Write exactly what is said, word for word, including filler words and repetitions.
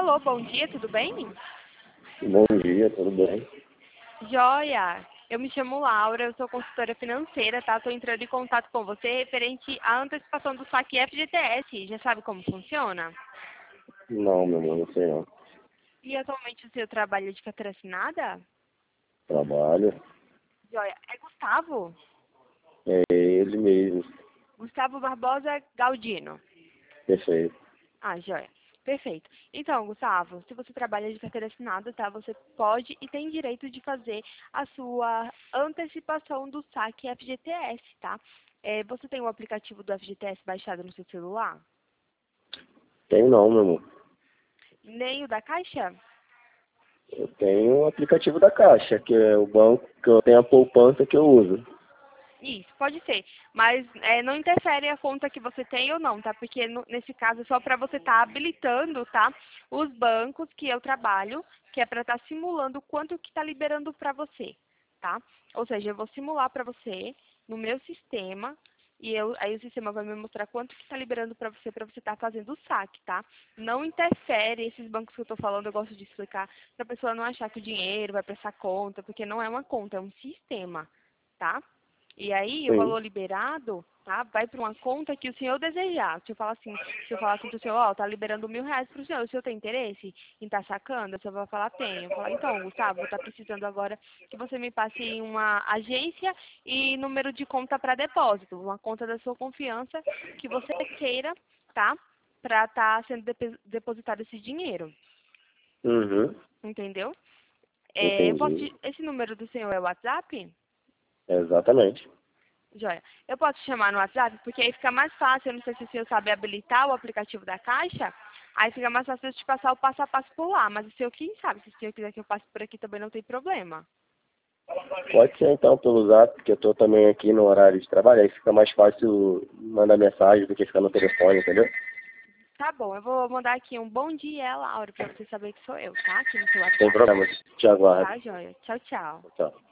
Alô, bom dia, tudo bem? Bom dia, tudo bem? Joia! Eu me chamo Laura, eu sou consultora financeira, tá? Estou entrando em contato com você referente à antecipação do saque F G T S. Já sabe como funciona? Não, meu amor, não sei não. E atualmente o seu trabalho é de carteira assinada? Trabalho. Joia. É Gustavo? É ele mesmo. Gustavo Barbosa Galdino. Perfeito. Ah, joia. Perfeito. Então, Gustavo, se você trabalha de carteira assinada, tá? Você pode e tem direito de fazer a sua antecipação do saque F G T S, tá? É, você tem o aplicativo do F G T S baixado no seu celular? Tenho não, meu amor. Nem o da Caixa? Eu tenho o aplicativo da Caixa, que é o banco que eu tenho a poupança que eu uso. Isso, pode ser. Mas é, não interfere a conta que você tem ou não, tá? Porque no- nesse caso é só para você estar habilitando, tá? Os bancos que eu trabalho, que é para estar simulando quanto que está liberando para você, tá? Ou seja, eu vou simular para você no meu sistema e eu, aí o sistema vai me mostrar quanto que está liberando para você, para você estar fazendo o saque, tá? Não interfere, esses bancos que eu estou falando, eu gosto de explicar, para a pessoa não achar que o dinheiro vai para essa conta, porque não é uma conta, é um sistema, tá? E aí, o Sim. valor liberado, tá, vai para uma conta que o senhor desejar. Se eu falar assim, se eu falar assim para o senhor, ó, tá liberando mil reais para o senhor, o senhor tem interesse em estar sacando? O senhor vai falar, tenho. Eu vou falar, então, Gustavo, tá precisando agora que você me passe uma agência e número de conta para depósito, uma conta da sua confiança que você queira, tá, para estar sendo depe- depositado esse dinheiro. Uhum. Entendeu? É, eu posso Entendi. te- esse número do senhor é o WhatsApp? Exatamente. Joia. Eu posso te chamar no WhatsApp, porque aí fica mais fácil. Eu não sei se o senhor sabe habilitar o aplicativo da Caixa. Aí fica mais fácil eu te passar o passo a passo por lá. Mas o senhor quem sabe, se o senhor quiser que eu passe por aqui também não tem problema. Pode ser então pelo Zap, porque eu tô também aqui no horário de trabalho, aí fica mais fácil mandar mensagem do que ficar no telefone, entendeu? Tá bom, eu vou mandar aqui um bom dia, Laura, pra você saber que sou eu, tá? Aqui no seu Sem WhatsApp. problemas. Te aguardo. Tá, joia? Tchau, tchau. Tchau.